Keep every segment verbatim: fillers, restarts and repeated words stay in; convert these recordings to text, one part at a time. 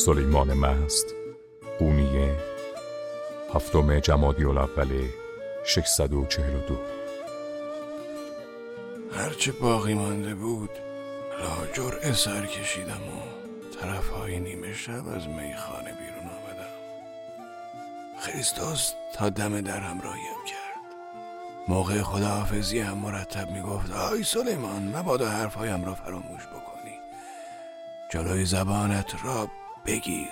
سلیمان مست قونیه هفتم جمادی الاول ششصد و چهل و دو. هرچه باقی مانده بود لا جرعه سر کشیدم و طرف های نیمه شب از میخانه بیرون آمدم. خریستوس تا دم در همراهیم کرد. موقع خداحافظی هم مرتب میگفت آی سلیمان، مبادا حرفهایم را فراموش بکنی، جلوی زبانت را بگیر.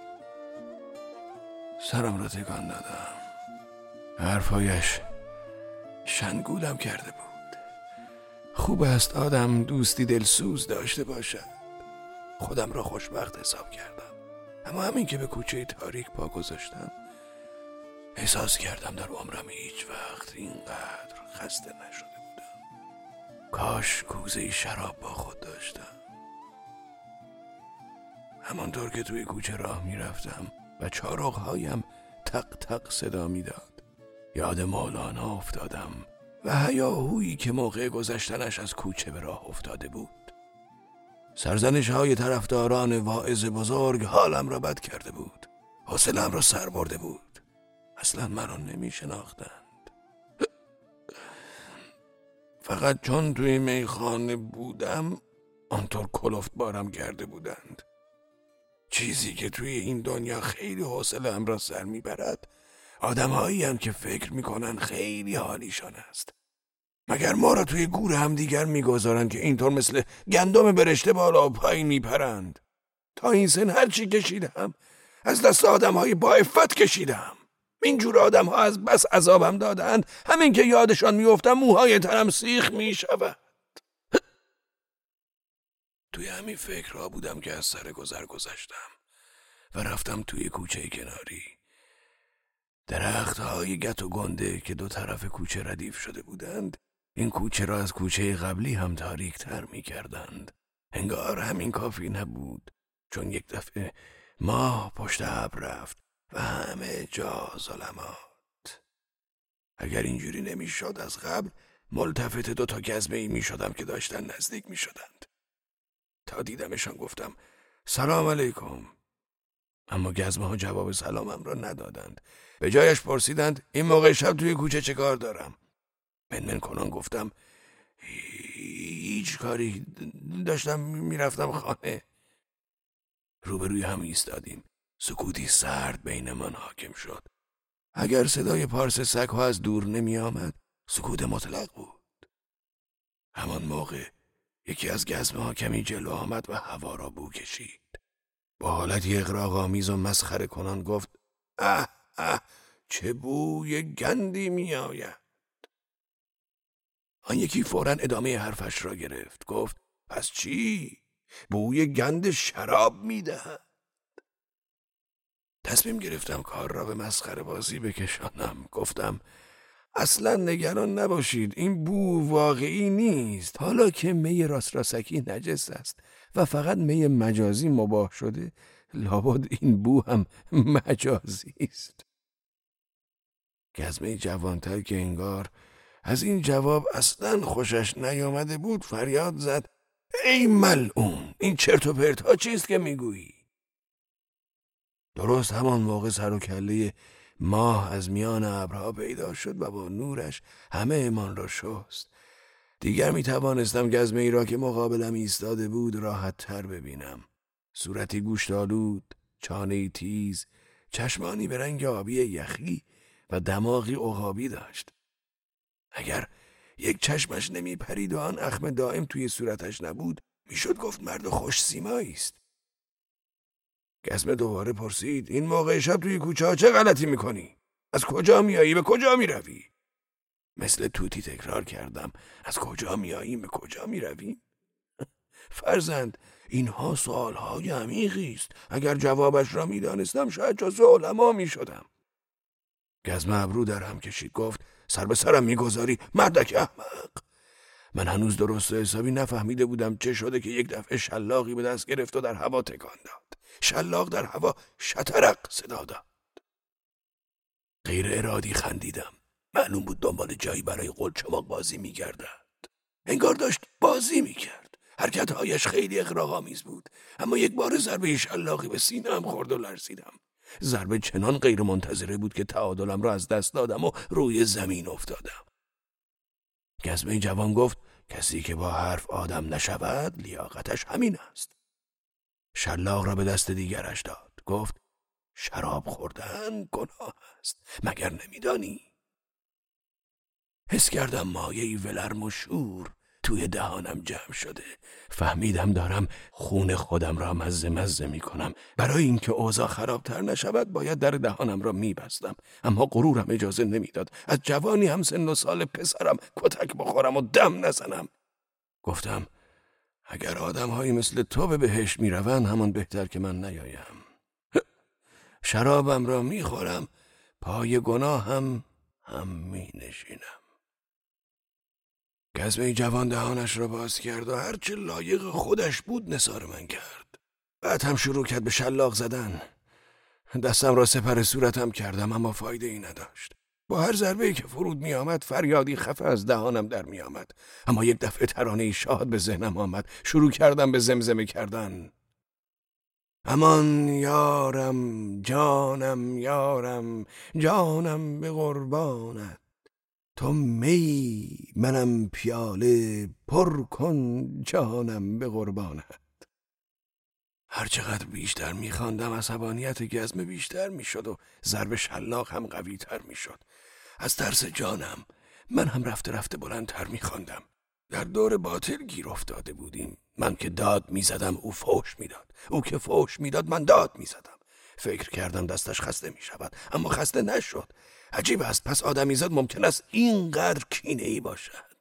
سرم را تکان دادم. حرفهایش شنگولم کرده بود. خوب است آدم دوستی دلسوز داشته باشد. خودم را خوشبخت حساب کردم، اما همین که به کوچه تاریک پا گذاشتم احساس کردم در عمرم هیچ وقت اینقدر خسته نشده بودم. کاش کوزه شراب با خود داشتم. همانطور که توی کوچه راه می رفتم و چارق‌هایم تق تق صدا می داد، یاد مولانا افتادم و هیاهویی که موقع گذشتنش از کوچه به راه افتاده بود. سرزنش های طرفداران واعظ بزرگ حالم را بد کرده بود. حوصله‌ام را سر برده بود. اصلا مرا نمی شناختند. فقط چون توی میخانه بودم آنطور کلفت بارم کرده بودند. چیزی که توی این دنیا خیلی حوصله‌ام را سر میبرد آدم‌هایی هستند که فکر میکنن خیلی حالیشان است. مگر ما را توی گور هم دیگر میگذارند که اینطور مثل گندم برشته بالا و پایین میپرند. تا این سن هر چی کشیدم از دست آدم‌های با عفت کشیدم. اینجور آدم‌ها از بس عذابم دادند، همین که یادشان میافتم موهای تنم سیخ میشود. توی همین فکر را بودم که از سر گذر گذشتم و رفتم توی کوچه کناری. درخت‌های گت و گنده که دو طرف کوچه ردیف شده بودند این کوچه را از کوچه قبلی هم تاریک تر می کردند. انگار همین کافی نبود، چون یک دفعه ماه پشت ابر رفت و همه جا ظلمات. اگر اینجوری نمی شد از قبل ملتفت دو تا گزمه ای می شدم که داشتن نزدیک می شدند. تا دیدمشان گفتم سلام علیکم، اما گزمه ها جواب سلامم را ندادند. به جایش پرسیدند این موقع شب توی کوچه چه کار دارم؟ منمن کنان گفتم هیچ کاری، داشتم میرفتم خانه. روبروی هم ایستادیم. سکوتی سرد بینمان حاکم شد. اگر صدای پارس سگ‌ها از دور نمی آمد سکوت مطلق بود. همان موقع یکی از گزمه ها کمی جلو آمد و هوا را بو کشید. با حالتی اغراق‌آمیز و مسخره کنان گفت اه اه چه بوی گندی می آید. آن یکی فوراً ادامه حرفش را گرفت. گفت پس چی؟ بوی گند شراب می دهد. تصمیم گرفتم کار را به مسخره بازی بکشانم. گفتم اصلا نگران نباشید، این بو واقعی نیست. حالا که می راست راسکی نجس است و فقط می مجازی مباح شده، لابد این بو هم مجازی است. گزمه جوانتر که انگار از این جواب اصلا خوشش نیامده بود فریاد زد ای ملعون، این چرت و پرت ها چیست که میگویی؟ درست همان موقع سر و کله ماه از میان ابرها پیدا شد و با نورش همه امان را شست. دیگر می توانستم گزمه ای را که مقابلم ایستاده بود راحت تر ببینم. صورتی گوشتالود، چانه‌ای تیز، چشمانی به رنگ آبی یخی و دماغی عقابی داشت. اگر یک چشمش نمی پرید و آن اخم دائم توی صورتش نبود میشد گفت مرد خوش سیمایی است. گزمه دوباره پرسید این موقع شب توی کوچه ها چه غلطی میکنی؟ از کجا میایی؟ به کجا میروی؟ مثل توتی تکرار کردم از کجا میایی؟ به کجا میروی؟ فرزند اینها سوالهای عمیقی است. اگر جوابش را میدانستم شاید جزو علما میشدم. گزمه ابرو در هم کشید. گفت سر به سرم میگذاری مردک احمق. من هنوز درست و حسابی نفهمیده بودم چه شده که یک دفعه شلاقی به دست گرفت و در هوا تکان داد. شلاق در هوا شترق صدا داد. غیر ارادی خندیدم. معلوم بود دنبال جایی برای قلچماق بازی میگردد. انگار داشت بازی میکرد. حرکتهایش خیلی اغراق‌آمیز بود، اما یک بار ضربه شلاقی به سینه‌ام خورد و لرزیدم. ضربه چنان غیر منتظره بود که تعادلم را از دست دادم و روی زمین افتادم. گزمه جوان گفت کسی که با حرف آدم نشود لیاقتش همین است. شلاق را به دست دیگرش داد. گفت شراب خوردن گناه است، مگر نمیدانی؟ حس کردم مایه‌ای ولرم و شور توی دهانم جمع شده. فهمیدم دارم خون خودم را مزه مزه می کنم. برای اینکه اوضاع خرابتر نشود باید در دهانم را می بستم، اما غرورم اجازه نمیداد از جوانی هم سن و سال پسرم کتک بخورم و دم نزنم. گفتم اگر آدم‌هایی مثل تو به بهشت می روند همان بهتر که من نیایم. شرابم را می خورم، پای گناه هم هم می نشینم. گزمه جوان دهانش را باز کرد و هرچه لایق خودش بود نثار من کرد. بعد هم شروع کرد به شلاق زدن. دستم را سپر صورتم کردم اما فایده ای نداشت. با هر ضربه‌ای که فرود می آمد فریادی خفه از دهانم در می آمد. اما یک دفعه ترانه‌ای شاد به ذهنم آمد. شروع کردم به زمزمه کردن. امان یارم جانم یارم جانم به قربانت، تو می منم پیاله پر کن جانم به قربانت. هرچقدر بیشتر میخواندم عصبانیت گزمه بیشتر میشد و ضرب شلاق هم قوی تر میشد. از ترس جانم من هم رفته رفته بلندتر میخواندم. در دور باطل گیر افتاده بودیم. من که داد میزدم او فحش میداد، او که فحش میداد من داد میزدم. فکر کردم دستش خسته میشود اما خسته نشد. عجیب است، پس آدمیزاد ممکن است اینقدر کینه‌ای باشد.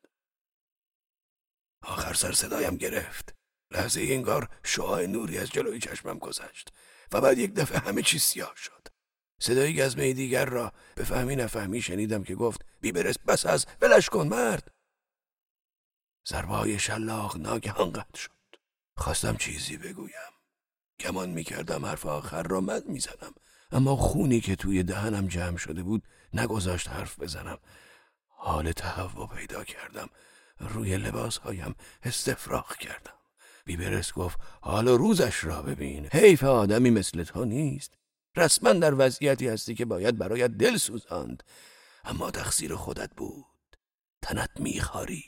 آخر سر صدایم گرفت. لحظه انگار شعاع نوری از جلوی چشمم گذشت و بعد یک دفعه همه چیز سیاه شد. صدای گزمه دیگر را به فهمی نفهمی شنیدم که گفت بی برس بس از ولش کن مرد. ضربه‌های شلاق ناگهان قطع شد. خواستم چیزی بگویم. گمان می‌کردم حرف آخر را من می‌زنم، اما خونی که توی دهنم جمع شده بود نگذاشت حرف بزنم. حال تهوع پیدا کردم. روی لباسهایم استفراغ کردم. بیبرس گفت حال روزش را ببین. حیف آدمی مثل تو نیست. رسما در وضعیتی هستی که باید برایت دل سوزاند، اما تقصیر خودت بود. تنت میخارید.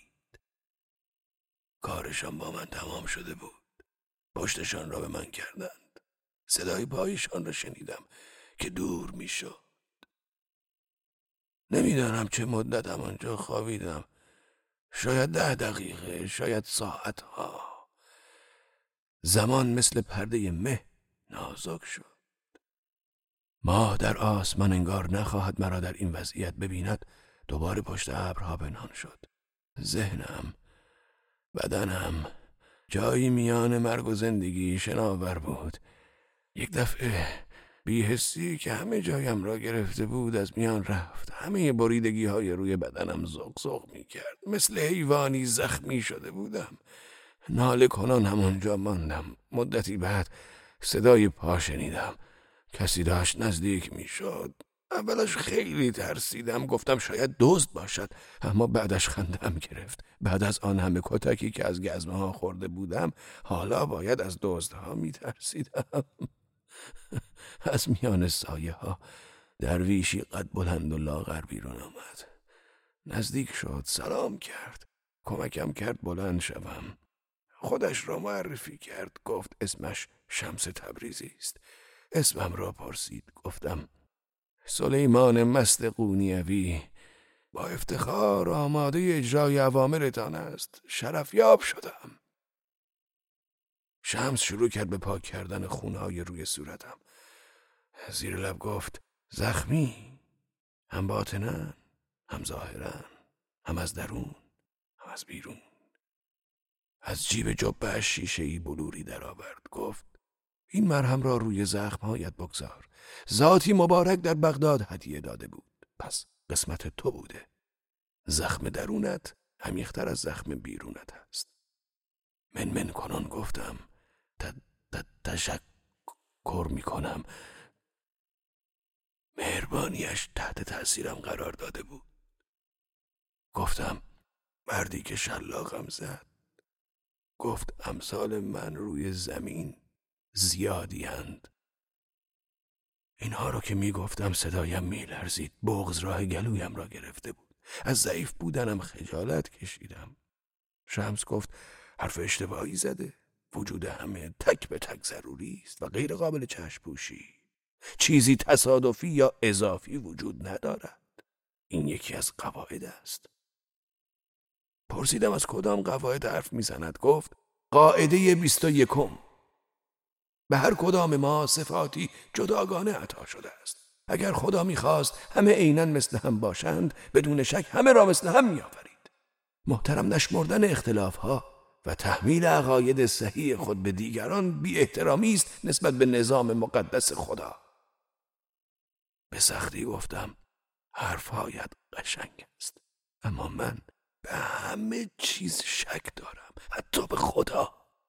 کارشان با من تمام شده بود. پشتشان را به من کردند. صدای پایشان را شنیدم که دور میشد. نمیدانم چه مدتم آنجا خوابیدم. شاید ده دقیقه، شاید ساعتها. زمان مثل پرده مه نازک شد. ماه در آسمان انگار نخواهد مرا در این وضعیت ببیند دوباره پشت ابرها پنهان شد. ذهنم، بدنم، جایی میان مرگ و زندگی شناور بود. یک دفعه بی‌حسی که همه جایم را گرفته بود از میان رفت. همه بریدگی های روی بدنم زغ زغ می کرد. مثل حیوانی زخمی شده بودم. ناله کنان همانجا ماندم. مدتی بعد صدای پا شنیدم. کسی داشت نزدیک می شد. اولش خیلی ترسیدم. گفتم شاید دزد باشد، اما بعدش خندم گرفت. بعد از آن همه کتکی که از گزمه ها خورده بودم حالا باید از دزدها می ترسیدم. از میان سایه ها درویشی قد بلند و لاغر بیرون آمد. نزدیک شد، سلام کرد، کمکم کرد بلند شوم. خودش را معرفی کرد. گفت اسمش شمس تبریزی است. اسمم را پرسید. گفتم سلیمان مست قونیوی با افتخار آماده اجرای اوامرتان است. شرفیاب شدم. شمس شروع کرد به پاک کردن خونهای روی صورتم. زیر لب گفت زخمی، هم باطنن، هم ظاهرن، هم از درون، هم از بیرون. از جیب جبه‌اش شیشه‌ای بلوری درآورد. گفت این مرهم را روی زخم‌هایت بگذار. ذاتی مبارک در بغداد هدیه داده بود. پس قسمت تو بوده. زخم درونت عمیق‌تر از زخم بیرونت هست. من من کنان گفتم تشکر میکنم. مهربانیش تحت تأثیرم قرار داده بود. گفتم مردی که شلاقم زد گفت امثال من روی زمین زیادی‌اند. اینها رو که می گفتم صدایم می لرزید. بغض راه گلویم را گرفته بود. از ضعیف بودنم خجالت کشیدم. شمس گفت حرف اشتباهی زده. وجود همه تک به تک ضروری است و غیر قابل چشم پوشی. چیزی تصادفی یا اضافی وجود ندارد. این یکی از قواعد است. پرسیدم از کدام قواعد حرف میزند. گفت قاعده بیست و یکم. به هر کدام ما صفاتی جداگانه عطا شده است. اگر خدا میخواست همه عیناً مثل هم باشند، بدون شک همه را مثل هم میآفرید. محترم نشمردن اختلافها و تحمیل عقاید صحیح خود به دیگران بی احترامی است نسبت به نظام مقدس خدا. به سختی گفتم حرفهایت قشنگ است، اما من به همه چیز شک دارم، حتی به خدا.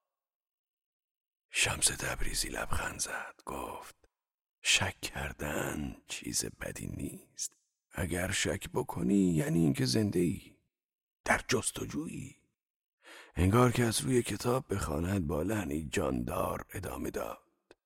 شمس تبریزی لبخند زد. گفت شک کردن چیز بدی نیست. اگر شک بکنی یعنی اینکه زنده ای، در جستجویی. انگار که از روی کتاب بخواند با لحنی جاندار ادامه داد.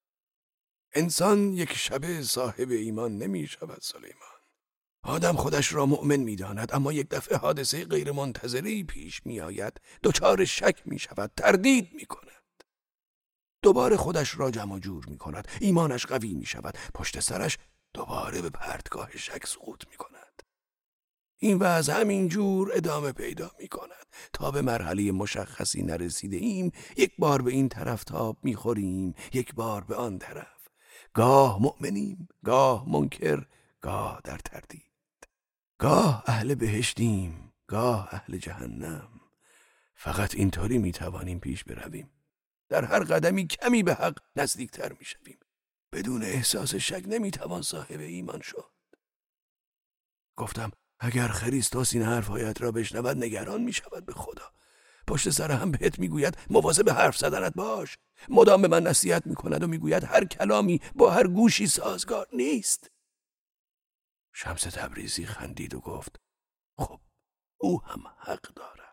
انسان یک شبه صاحب ایمان نمی شود سلیمان. آدم خودش را مؤمن می داند، اما یک دفعه حادثه غیر منتظره‌ای پیش می آید، دچار شک می شود، تردید می کند. دوباره خودش را جمع جور می کند، ایمانش قوی می شود، پشت سرش دوباره به پرتگاه شک سقوط می کند. این وضع همین جور ادامه پیدا می کند تا به مرحله مشخصی نرسیده ایم. یک بار به این طرف تاب می خوریم، یک بار به آن طرف. گاه مؤمنیم، گاه منکر، گاه در تردید. گاه اهل بهشتیم، گاه اهل جهنم. فقط اینطوری می توانیم پیش برویم. در هر قدمی کمی به حق نزدیکتر می شویم. بدون احساس شک نمی توان صاحب ایمان شد. گفتم اگر خریستوس این حرفهایت را بشنود نگران می شود به خدا. پشت سر هم بهت می گوید مواظب حرف زدنت باش. مدام به من نصیحت می کند و می گوید هر کلامی با هر گوشی سازگار نیست. شمس تبریزی خندید و گفت خب او هم حق دارد.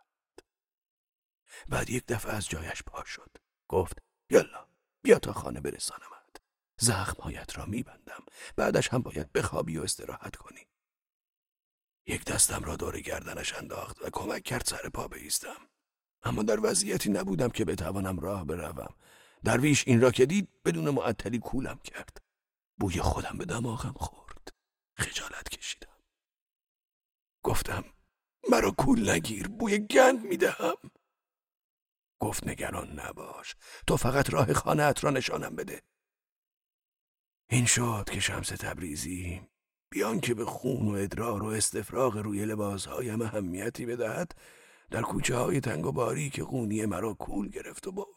بعد یک دفعه از جایش پا شد. گفت یالا بیا تا خانه برسانمت. زخمهایت را می بندم. بعدش هم باید بخوابی و استراحت کنی. یک دستم را دور گردنش انداخت و کمک کرد سر پا بایستم. اما در وضعیتی نبودم که بتوانم راه بروم. درویش این را که دید بدون معطلی کولم کرد. بوی خودم به دماغم خورد. خجالت کشیدم. گفتم مرا کول نگیر، بوی گند میدهم. گفت نگران نباش، تو فقط راه خانه‌ات را نشانم بده. این شد که شمس تبریزی بیان که به خون و ادرار و استفراغ روی لباسهایم اهمیتی بدهد، در کوچه های تنگ و باریک قونی مرا کول گرفت و برد.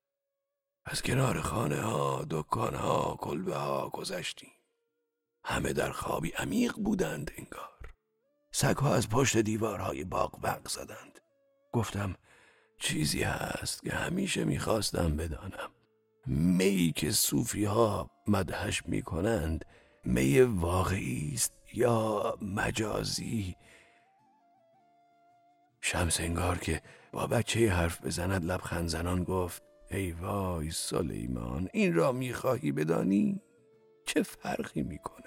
از کنار خانه ها، دکان ها، کلبه ها گذشتیم. همه در خوابی عمیق بودند انگار. سگ ها از پشت دیوارهای باغ وق زدند. گفتم چیزی هست که همیشه میخواستم بدانم. می که صوفی ها مدحش میکنند می واقعی است یا مجازی؟ شمس انگار که با بچه حرف بزند لبخند زنان گفت ای وای سلیمان، این را میخواهی بدانی؟ چه فرقی میکنه؟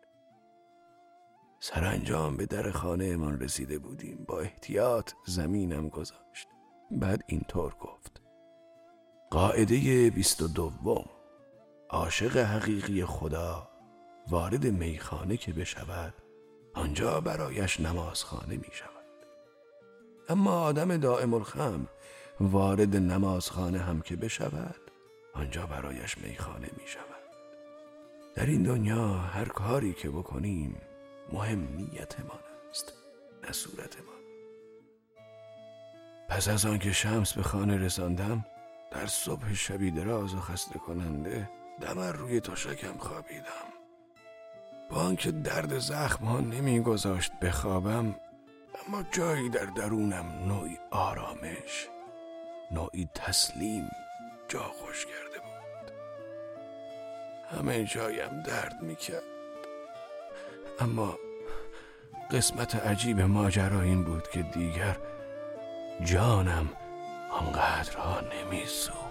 سرانجام به در خانه من رسیده بودیم. با احتیاط زمینم گذاشت. بعد اینطور گفت قاعده بیست و دوم. عاشق حقیقی خدا وارد میخانه که بشود آنجا برایش نمازخانه می شود. اما آدم دائم الخمر وارد نمازخانه هم که بشود آنجا برایش میخانه می شود. در این دنیا هر کاری که بکنیم مهم نیتمان است، نه صورتمان. پس از آن که شمس به خانه رساندم، در صبح شبی دراز و خسته کننده دمر روی تشکم خوابیدم. با آنکه درد زخم ها نمی گذاشت بخوابم، اما جایی در درونم نوعی آرامش، نوعی تسلیم جا خوش کرده بود. همه جایم درد می کرد. اما قسمت عجیب ماجرا این بود که دیگر جانم آنقدرها نمیسوخت.